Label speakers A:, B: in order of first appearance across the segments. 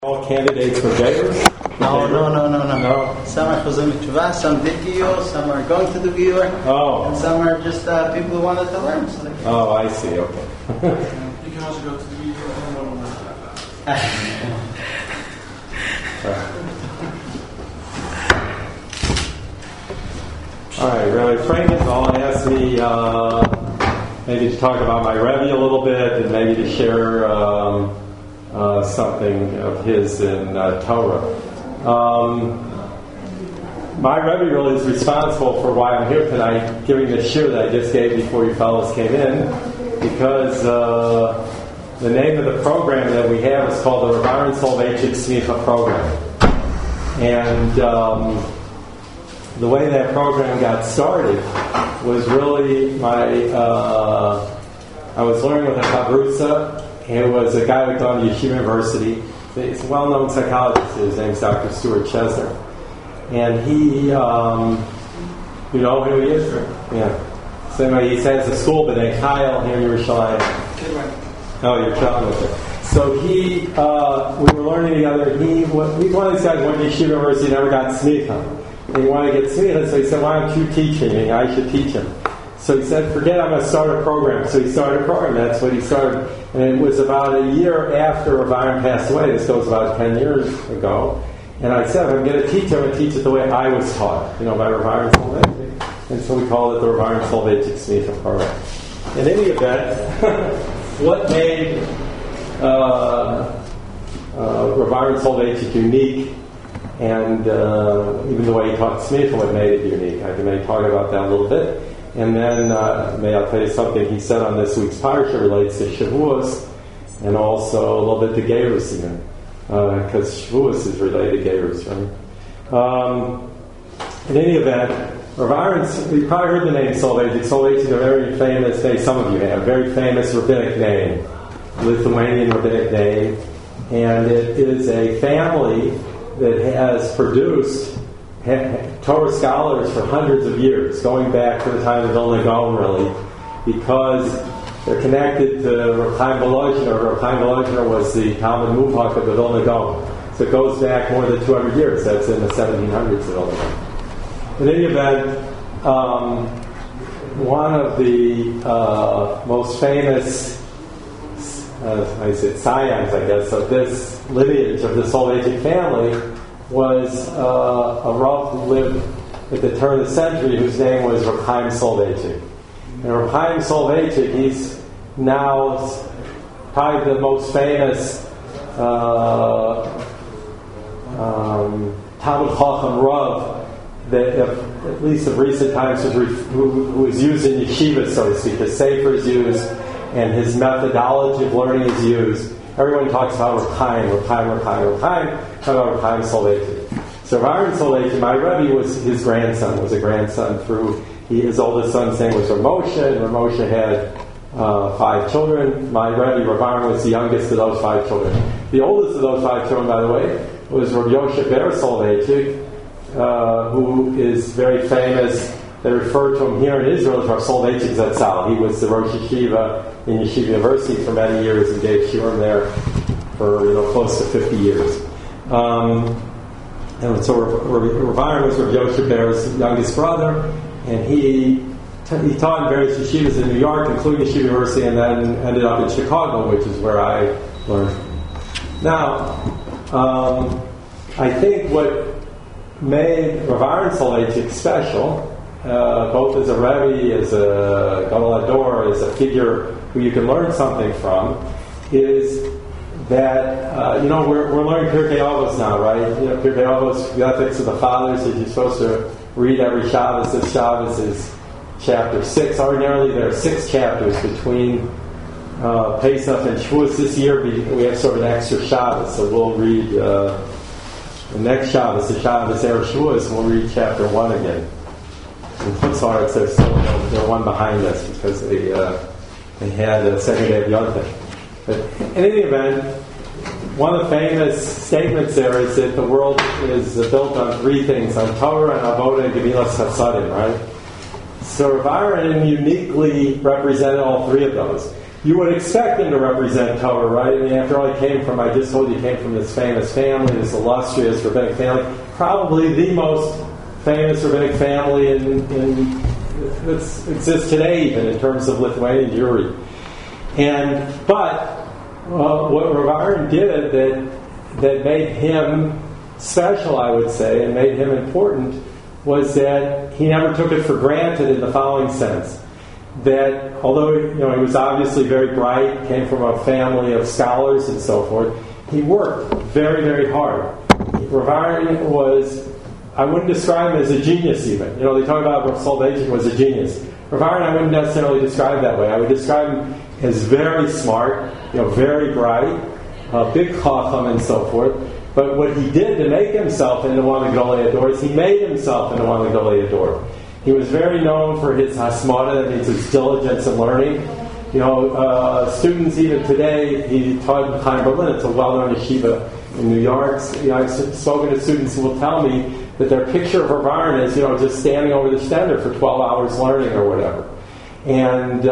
A: All candidates for Jairus?
B: No. Some are chozim tshuva, some did giyur, some are going to do giyur, and some are just people who wanted to learn. So
A: I see. Okay.
C: You can also go to the giyur and
A: All right, Rabbi Frankenthal asked me maybe to talk about my Rebbe a little bit and maybe to share something of his in Torah. My Rebbe really is responsible for why I'm here tonight, giving the shir that I just gave before you fellows came in, because the name of the program that we have is called the Rav Aaron Soloveitchik Smicha Program. And the way that program got started was really I was learning with a Chavrusa. He was a guy who had gone to Yeshiva University. He's a well-known psychologist. His name's Dr. Stuart Chesner. And he, you know who he is? Yeah. So anyway, he has a school, B'nai Chayil, here in Yerushalayim. Oh, you're chatting with him. So he, we were learning together. He's one of these guys who went to Yeshiva University, never got smicha. And he wanted to get smicha, so he said, why don't you teach me? I should teach him. So he said, forget it, I'm going to start a program. So he started a program. That's what he started. And it was about a year after Rav Aaron passed away. This goes about 10 years ago. And I said, I'm going to teach him. I'm going to teach it the way I was taught, by Rav Aaron Soloveitchik. And so we call it the Rav Aaron Soloveitchik Smicha Program. In any event, what made Rav Aaron Soloveitchik unique, and even the way he taught Smicha, what made it unique? I can maybe talk about that a little bit. And then, may I tell you something he said on this week's parsha relates to Shavuos, and also a little bit to Gerus even, because Shavuos is related to Gerus, right? In any event, Rav Aaron, you probably heard the name Soloveitchik. Soloveitchik is a very famous name, some of you have, very famous rabbinic name, Lithuanian rabbinic name, and it is a family that has produced Torah scholars for hundreds of years, going back to the time of Vilna Gaon, really, because they're connected to Rav Chaim Volozhiner. Rav Chaim Volozhiner was the Talmud Muvhak of the Vilna Gaon. So it goes back more than 200 years. That's in the 1700s of Vilna Gaon. In any event, one of the most famous scions, I guess, of this lineage, of the Soloveitchik family, was a Rav who lived at the turn of the century, whose name was Rav Chaim Soloveitchik. And Rav Chaim Soloveitchik, he's now probably the most famous Talmud Chacham Rav that, at least of recent times, who is used in yeshiva, so to speak. His sefer is used, and his methodology of learning is used. Everyone talks about Rav Chaim. Talk about Rav Chaim Soloveitchik. So Rav Aaron Soloveitchik, my Rebbe was his grandson, through his oldest son's name was Rav Moshe, and Rav Moshe had 5 children. My Rebbe, Rav Aaron, was the youngest of those 5 children. The oldest of those 5 children, by the way, was Rav Yoshe Ber Soloveitchik, who is very famous. They refer to him here in Israel as Rav Soloveitchik Zatzal. He was the Rosh Yeshiva in Yeshiva University for many years and gave shiurim there for close to 50 years. And so Rav Aaron was Rav Yoshe Ber's youngest brother, and he taught in various yeshivas in New York, including Yeshiva University, and then ended up in Chicago, which is where I learned from. Now, I think what made Rav Aaron Soloveitchik special, both as a Rebbe, as a Gadol Hador, as a figure who you can learn something from, is that, we're learning Pirkei Avos now, right? Pirkei Avos, the ethics of the fathers, that you're supposed to read every Shabbos. This Shabbos is chapter 6. Ordinarily, there are 6 chapters between Pesach and Shavuos. This year, we have sort of an extra Shabbos, so we'll read the next Shabbos, the Shabbos Erev Shavuos, and we'll read chapter 1 again. In Chutzlaretz, they're one behind us because they had a second day of Yom Tov. But in any event, one of the famous statements there is that the world is built on 3 things: on Torah, and Avodah, and Gemilas Chasadim, right? So Rav Aaron uniquely represented all 3 of those. you would expect him to represent Torah, right? I mean, after all, I just told you, he came from this famous family, this illustrious rabbinic family, probably the most famous rabbinic family that exists today, even in terms of Lithuanian Jewry. But what Rav Aaron did that made him special, I would say, and made him important, was that he never took it for granted in the following sense. That although he was obviously very bright, came from a family of scholars and so forth, he worked very, very hard. Rav Aaron was, I wouldn't describe him as a genius even. They talk about Rav Soloveitchik was a genius. Rav Aaron I wouldn't necessarily describe that way. I would describe him as very smart, very bright, big chacham and so forth. But what he did to make himself into one of the Gedolei Hador is he made himself into one of the Gedolei Hador. He was very known for his hasmada, that means his diligence in learning. Students even today, he taught in Chaim Berlin, it's a well-known yeshiva in New York. I've spoken to students who will tell me that their picture of Rav Aaron is, just standing over the stender for 12 hours learning or whatever. And,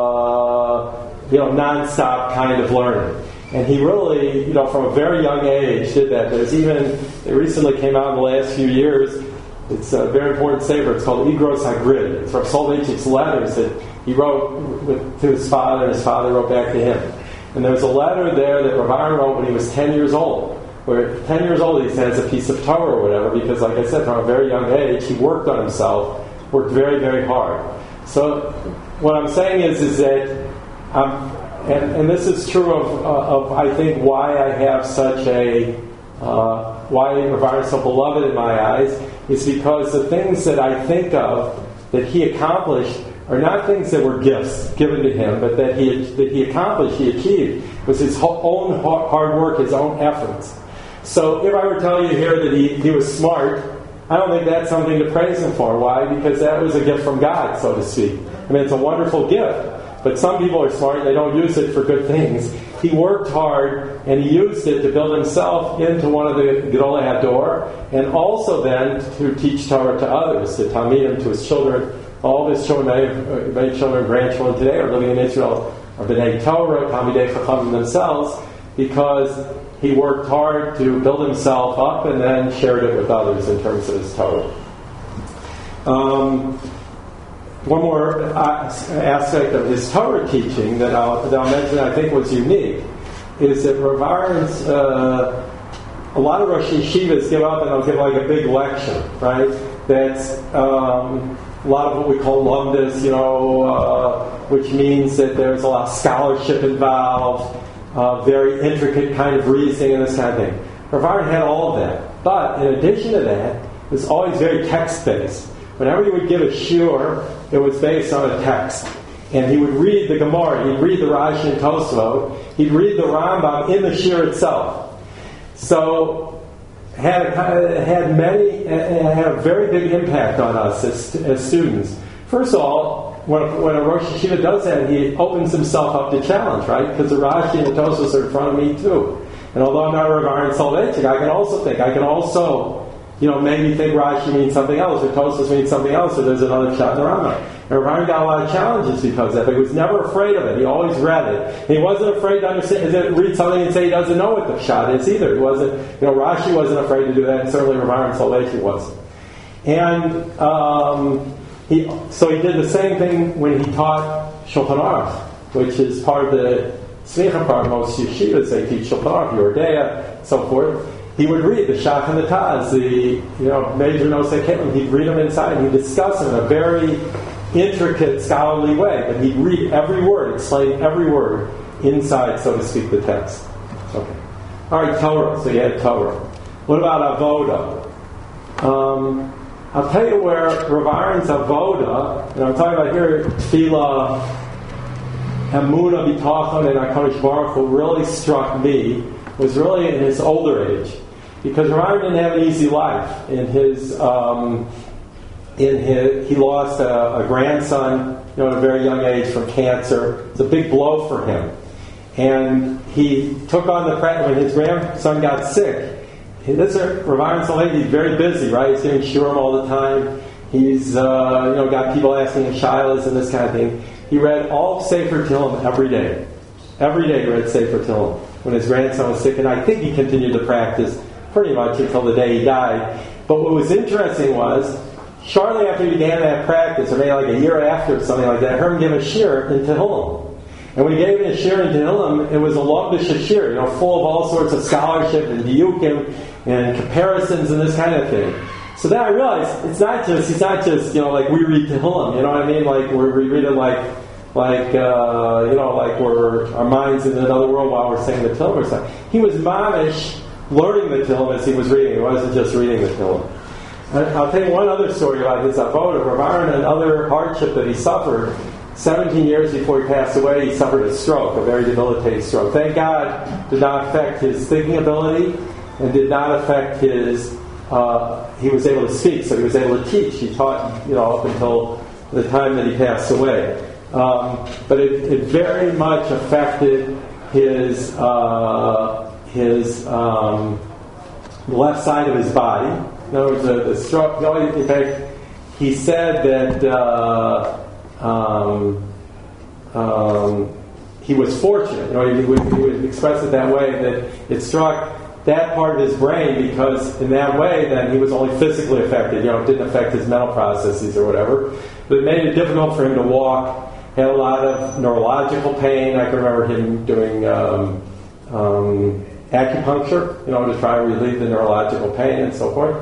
A: non-stop kind of learning. And he really, from a very young age did that. It recently came out in the last few years. It's a very important sefer. It's called Igros HaGrid. It's Rav Soloveitchik's letters that he wrote to his father, and his father wrote back to him. And there's a letter there that Rav Aaron wrote when he was 10 years old. Where 10 years old he has a piece of Torah or whatever, because like I said, from a very young age, he worked on himself, worked very, very hard. So what I'm saying is that, and this is true of I think why I have such why Rav Aaron is so beloved in my eyes, is because the things that I think of that he accomplished are not things that were gifts given to him, but that he accomplished, he achieved, was his own hard work, his own efforts. So if I were telling you here that he was smart, I don't think that's something to praise him for. Why? Because that was a gift from God, so to speak. I mean, it's a wonderful gift. But some people are smart, they don't use it for good things. He worked hard, and he used it to build himself into one of the Gedolei Hador, and also then to teach Torah to others, to Talmidim, to his children. All of his children, many children and grandchildren today are living in Israel, are B'nai Torah, Talmidei Chachamim themselves, because he worked hard to build himself up and then shared it with others in terms of his Torah. One more aspect of his Torah teaching that I'll mention I think was unique is that Rav Aaron's, a lot of Rosh Yeshivas give up and they'll give like a big lecture, right? That's a lot of what we call lumdus, which means that there's a lot of scholarship involved, very intricate kind of reasoning and this kind of thing. Rav Aaron had all of that. But in addition to that, it was always very text-based. Whenever he would give a shiur, it was based on a text. And he would read the Gemara, he'd read the Rashi and Tosafot, he'd read the Rambam in the shiur itself. So, had a very big impact on us as students. First of all, when a Rosh Yeshiva does that, he opens himself up to challenge, right? Because the Rashi and the Tosafos are in front of me too. And although I'm not Rav Aaron Soloveitchik, I can also maybe think Rashi means something else, or Tosafos means something else, or there's another shot in the Rambam. And Rav Aaron got a lot of challenges because of that, but he was never afraid of it. He always read it. And he wasn't afraid to read something and say he doesn't know what the shot is either. He wasn't, Rashi wasn't afraid to do that, and certainly Rav Aaron Soloveitchik wasn't. And he did the same thing when he taught Shulchan Aruch, which is part of the Smicha part. Most yeshivas, they teach Shulchan Aruch, Yoreh, so forth. He would read the Shach and the Taz, the major Nosei Kelim. He'd read them inside, and he'd discuss them in a very intricate, scholarly way. But he'd read every word, explain every word inside, so to speak, the text. Okay. All right, Torah. So you had Torah. What about Avoda? I'll tell you where Rav Aaron's Avoda, and I'm talking about here, Tefillah, Emunah, Bitachon, and HaKadosh Baruch Hu really struck me, was really in his older age. Because Rav Aaron didn't have an easy life. He lost a grandson, at a very young age from cancer. It's a big blow for him. And he took on when his grandson got sick. Rav Aaron Soloveitchik, he's very busy, right? He's doing shiurim all the time. He's got people asking him shilas and this kind of thing. He read all of Sefer Tehillim every day. Every day he read Sefer Tehillim when his grandson was sick, and I think he continued to practice pretty much until the day he died. But what was interesting was, shortly after he began that practice, or maybe like a year after, something like that, I heard him give a shir in Tehillim. And when he gave a shir in Tehillim, it was a lomdish shir, full of all sorts of scholarship and diukim and comparisons and this kind of thing. So then I realized he's not just like we read Tehillim, you know what I mean? Like we read it like we're our minds in another world while we're saying the Tehillim or something. He was mamish learning the Tehillim as he was reading. He wasn't just reading the Tehillim. I'll tell you one other story about his avodah. Rav Aaron, another hardship that he suffered. 17 years before he passed away, he suffered a stroke, a very debilitating stroke. Thank God did not affect his thinking ability and did not affect his, he was able to speak, so he was able to teach. He taught, up until the time that he passed away. But it very much affected his left side of his body. In other words, the stroke, in fact, he said that he was fortunate. He would express it that way, that it struck that part of his brain because in that way then he was only physically affected. It didn't affect his mental processes or whatever. But it made it difficult for him to walk. He had a lot of neurological pain. I can remember him doing acupuncture, to try to relieve the neurological pain and so forth.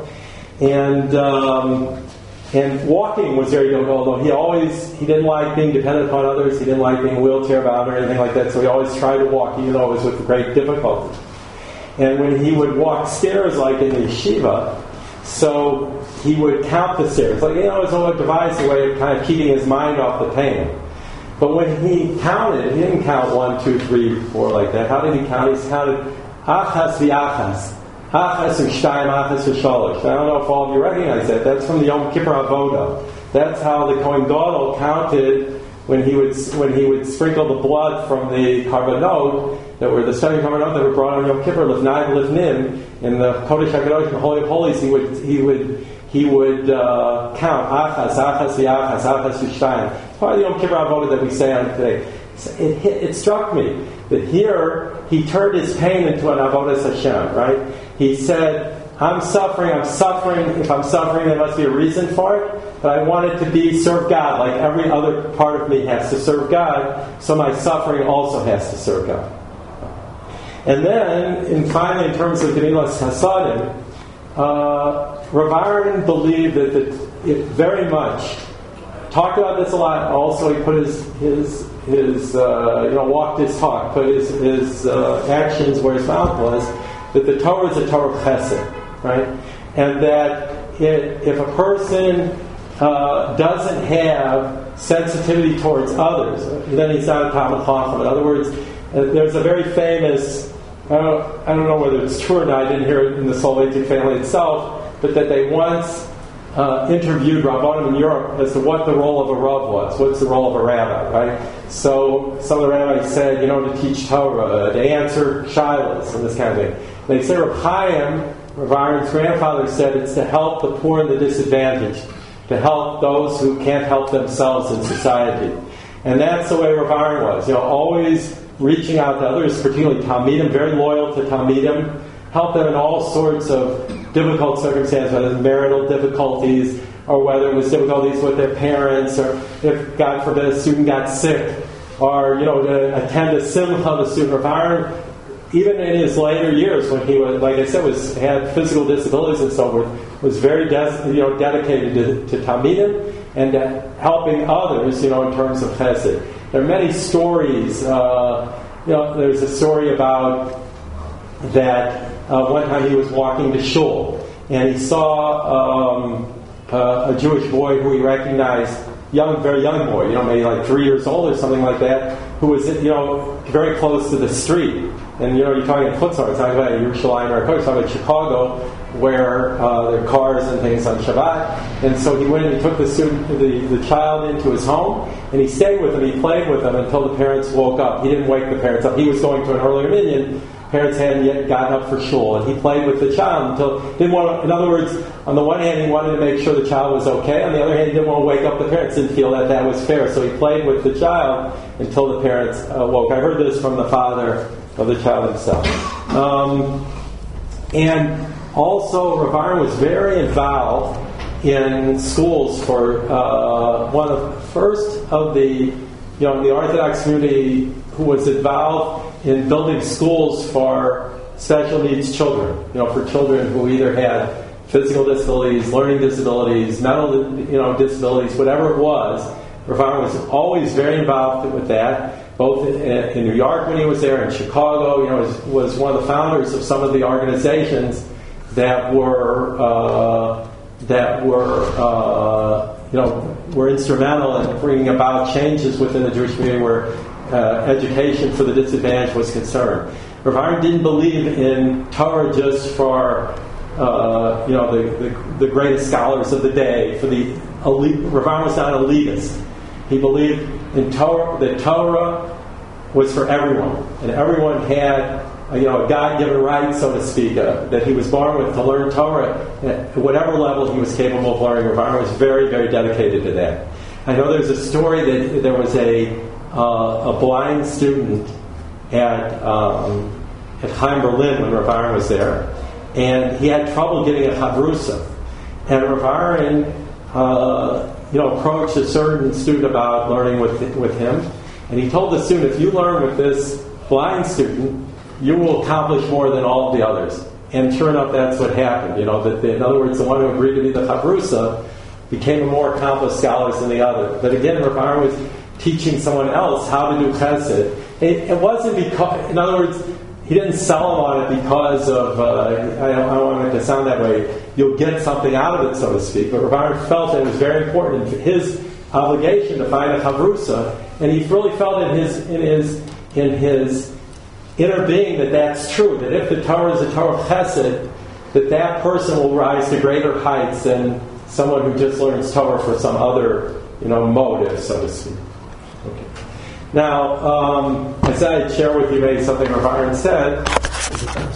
A: And walking was very difficult, although he didn't like being dependent upon others. He didn't like being wheelchair bound or anything like that, so he always tried to walk, even though it was with great difficulty. And when he would walk stairs, like in the yeshiva, so he would count the stairs. Like, it was a device, a way of kind of keeping his mind off the pain. But when he counted, he didn't count 1, 2, 3, 4 like that. How did he count? He counted achas v'achas. Achas u'shtayim, achas u'shalosh. I don't know if all of you recognize that. That's from the Yom Kippur Avodah. That's how the Kohen Gadol counted when he would sprinkle the blood from the karbanot that were the study karbanot that were brought on Yom Kippur, lifnai v'lifnim, in the Kodesh HaKadosh, the Holy of Holies. He would count achas v'achas, achas u'shtayim. It's part of the Yom Kippur Avodah that we say on today. It struck me that here he turned his pain into an avodas Hashem, right? He said, I'm suffering. If I'm suffering, there must be a reason for it. But I want it to be serve God, like every other part of me has to serve God, so my suffering also has to serve God. And then, finally, in terms of Gemilas Hasadim, Rav Aaron believed that it very much talked about this a lot. Also, he put his walked his talk, put his actions where his mouth was, that the Torah is a Torah of Chesed, right? And that if a person doesn't have sensitivity towards others, then he's not a Talmid Chacham. In other words, there's a very famous, I don't know whether it's true or not, I didn't hear it in the Soloveitchik family itself, but that they once interviewed Rabbanim in Europe as to what the role of a Rav was. What's the role of a rabbi, right? So some of the rabbis said, to teach Torah, to answer shilas, and this kind of thing. They say Rav Chaim, Rav Aaron's grandfather, said it's to help the poor and the disadvantaged, to help those who can't help themselves in society. And that's the way Rav Aaron was. Always reaching out to others, particularly Talmidim, very loyal to Talmidim, help them in all sorts of difficult circumstances, whether it's marital difficulties or whether it was difficulties with their parents, or if, God forbid, a student got sick, or to attend a simcha, the student. Rav Aaron, even in his later years, when he was, like I said, had physical disabilities and so forth, was very dedicated to Talmidim and to helping others, in terms of chesed. There are many stories. There's a story about that. One time he was walking to shul, and he saw a Jewish boy who he recognized, very young boy, maybe like 3 years old or something like that, who was, very close to the street. And, you're talking in Chutzner, it's talking about Yerushalayim or it's talking about Chicago, where there are cars and things on Shabbat. And so he went and he took the child into his home, and he stayed with him, he played with him until the parents woke up. He didn't wake the parents up. He was going to an earlier minyan, parents hadn't yet gotten up for shul, and he played with the child until didn't want to, in other words, on the one hand he wanted to make sure the child was okay, on the other hand he didn't want to wake up the parents, didn't feel that that was fair, so he played with the child until the parents woke. I heard this from the father of the child himself. And also Rav Aaron was very involved in schools for one of the first of the the Orthodox community who was involved in building schools for special needs children, for children who either had physical disabilities, learning disabilities, mental disabilities, whatever it was. Rav Aaron was always very involved with that, both in New York when he was there, in Chicago. Was one of the founders of some of the organizations that were instrumental in bringing about changes within the Jewish community where education for the disadvantaged was concerned. Rav Aaron didn't believe in Torah just for the greatest scholars of the day, for the elite. Rav Aaron was not an elitist. He believed in Torah, that Torah was for everyone, and everyone had a God-given right, so to speak, that he was born with to learn Torah at whatever level he was capable of learning. Rav Aaron was very, very dedicated to that. I know there's a story that there was a blind student at Chaim Berlin when Rav Aaron was there, and he had trouble getting a chavrusa. And Rav Aaron, approached a certain student about learning with him, and he told the student, if you learn with this blind student, you will accomplish more than all of the others. And sure enough, that's what happened. In other words, the one who agreed to be the chavrusa became a more accomplished scholar than the other. But again, Rav Aaron was teaching someone else how to do chesed. It wasn't because, in other words, he didn't sell him on it because of, I don't want it to sound that way, you'll get something out of it, so to speak. But Rav Aaron felt that it was very important, his obligation to find a chavrusa, and he really felt in his inner being that that's true, that if the Torah is a Torah of chesed, that person will rise to greater heights than someone who just learns Torah for some other, motive, so to speak. Okay. Now, as I share with you maybe something Rav Aaron said,